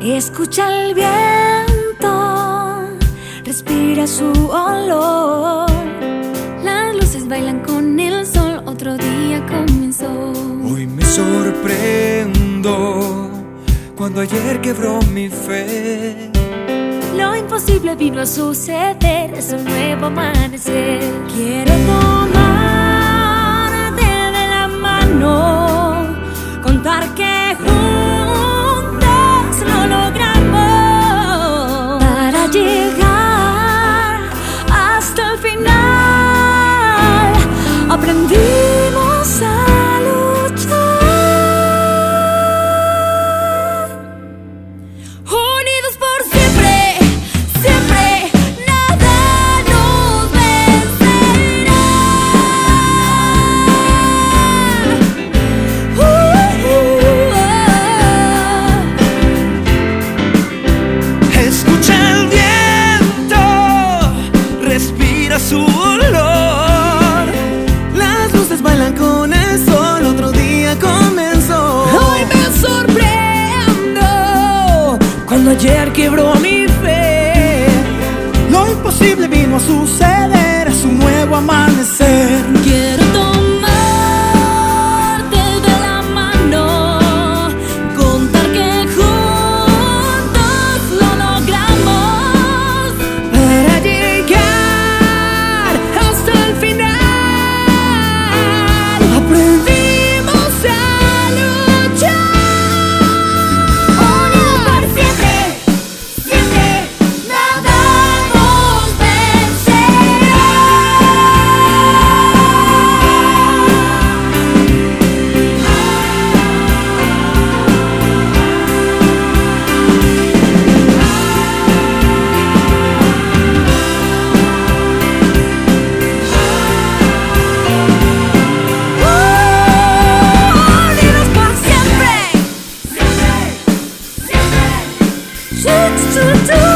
Escucha el viento, respira su olor. Las luces bailan con el sol, otro día comenzó. Hoy me sorprendo cuando ayer quebró mi fe. Lo imposible vino a suceder, es un nuevo amanecer. Quiero tomarte de la mano, contar que juntos lo logramos para llegar hasta el final. Aprendimos a luchar, unidos por siempre. Siempre nada nos vencerá. Escucha el viento, respira su olor. Las luces bailan con el sol, otro día comenzó. Hoy me sorprendo cuando ayer quebró mi fe. Lo imposible vino a suceder, es un nuevo amanecer. Quiero tomarte de la mano, contar que juntos lo logramos para llegar hasta el final. Aprendimos a luchar, unidos por siempre, siempre nada nos vencerá. Unidos por siempre, siempre, siempre.